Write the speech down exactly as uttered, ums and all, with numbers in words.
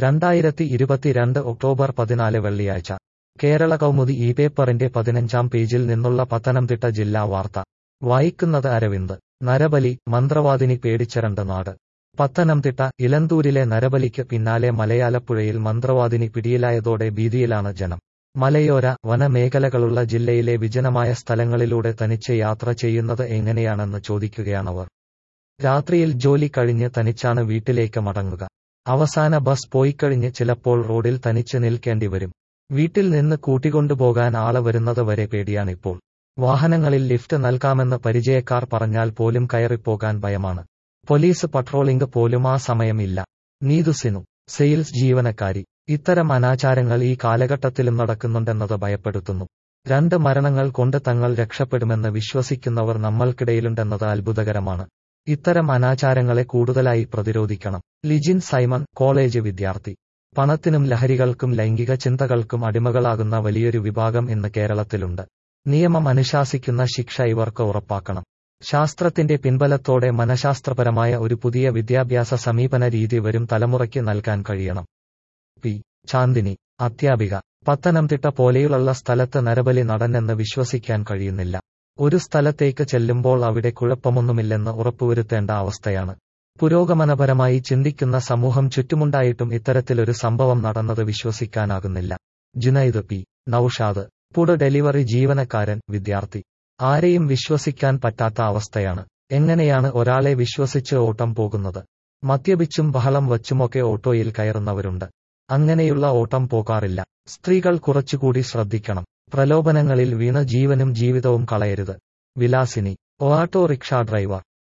രണ്ടായിരത്തി ഇരുപത്തിരണ്ട് ഒക്ടോബർ പതിനാല് വെള്ളിയാഴ്ച കേരള കൗമുദി ഈ പേപ്പറിന്റെ പതിനഞ്ചാം പേജിൽ നിന്നുള്ള പത്തനംതിട്ട ജില്ലാ വാർത്ത വായിക്കുന്നത് അരവിന്ദ്. നരബലി, മന്ത്രവാദിനി പേടിച്ചരണ്ട നാട്. പത്തനംതിട്ട ഇലന്തൂരിലെ നരബലിക്ക് പിന്നാലെ മലയാലപ്പുഴയിൽ മന്ത്രവാദിനി പിടിയിലായതോടെ ഭീതിയിലാണ് ജനം. മലയോര വനമേഖലകളുള്ള ജില്ലയിലെ വിജനമായ സ്ഥലങ്ങളിലൂടെ തനിച്ച് യാത്ര ചെയ്യുന്നത് എങ്ങനെയാണെന്ന് ചോദിക്കുകയാണവർ. രാത്രിയിൽ ജോലി കഴിഞ്ഞ് തനിച്ചാണ് വീട്ടിലേക്ക് മടങ്ങുക. അവസാന ബസ് പോയിക്കഴിഞ്ഞ് ചിലപ്പോൾ റോഡിൽ തനിച്ച് നിൽക്കേണ്ടി വരും. വീട്ടിൽ നിന്ന് കൂട്ടിക്കൊണ്ടുപോകാൻ ആള് വരുന്നത് വരെ പേടിയാണിപ്പോൾ. വാഹനങ്ങളിൽ ലിഫ്റ്റ് നൽകാമെന്ന് പരിചയക്കാർ പറഞ്ഞാൽ പോലും കയറിപ്പോകാൻ ഭയമാണ്. പോലീസ് പട്രോളിംഗ് പോലും ആ സമയം ഇല്ല. നീതുസിനു, സെയിൽസ് ജീവനക്കാരി. ഇത്തരം അനാചാരങ്ങൾ ഈ കാലഘട്ടത്തിലും നടക്കുന്നുണ്ടെന്നത് ഭയപ്പെടുത്തുന്നു. രണ്ട് മരണങ്ങൾ കൊണ്ട് തങ്ങൾ രക്ഷപ്പെടുമെന്ന് വിശ്വസിക്കുന്നവർ നമ്മൾക്കിടയിലുണ്ടെന്നത് അത്ഭുതകരമാണ്. ഇത്തരം അനാചാരങ്ങളെ കൂടുതലായി പ്രതിരോധിക്കണം. ലിജിൻ സൈമൺ, കോളേജ് വിദ്യാർത്ഥി. പണത്തിനും ലഹരികൾക്കും ലൈംഗിക ചിന്തകൾക്കും അടിമകളാകുന്ന വലിയൊരു വിഭാഗം ഇന്ന് കേരളത്തിലുണ്ട്. നിയമം അനുശാസിക്കുന്ന ശിക്ഷ ഇവർക്ക് ഉറപ്പാക്കണം. ശാസ്ത്രത്തിന്റെ പിൻബലത്തോടെ മനഃശാസ്ത്രപരമായ ഒരു പുതിയ വിദ്യാഭ്യാസ സമീപന രീതി വരും തലമുറയ്ക്ക് നൽകാൻ കഴിയണം. പി ചാന്ദിനി, അധ്യാപിക. പത്തനംതിട്ട പോലെയുള്ള സ്ഥലത്ത് നരബലി നടന്നെന്ന് വിശ്വസിക്കാൻ കഴിയുന്നില്ല. ഒരു സ്ഥലത്തേക്ക് ചെല്ലുമ്പോൾ അവിടെ കുഴപ്പമൊന്നുമില്ലെന്ന് ഉറപ്പുവരുത്തേണ്ട അവസ്ഥയാണ്. പുരോഗമനപരമായി ചിന്തിക്കുന്ന സമൂഹം ചുറ്റുമുണ്ടായിട്ടും ഇത്തരത്തിലൊരു സംഭവം നടന്നത് വിശ്വസിക്കാനാകുന്നില്ല. Junaid P. Naushad, food delivery ജീവനക്കാരൻ, വിദ്യാർത്ഥി. ആരെയും വിശ്വസിക്കാൻ പറ്റാത്ത അവസ്ഥയാണ്. എങ്ങനെയാണ് ഒരാളെ വിശ്വസിച്ച് ഓട്ടം പോകുന്നത്? മദ്യപിച്ചും ബഹളം വച്ചുമൊക്കെ ഓട്ടോയിൽ കയറുന്നവരുണ്ട്. അങ്ങനെയുള്ള ഓട്ടം പോകാറില്ല. സ്ത്രീകൾ കുറച്ചുകൂടി ശ്രദ്ധിക്കണം. പ്രലോഭനങ്ങളിൽ വീണ് ജീവനും ജീവിതവും കളയരുത്. Vilasini, autorickshaw driver.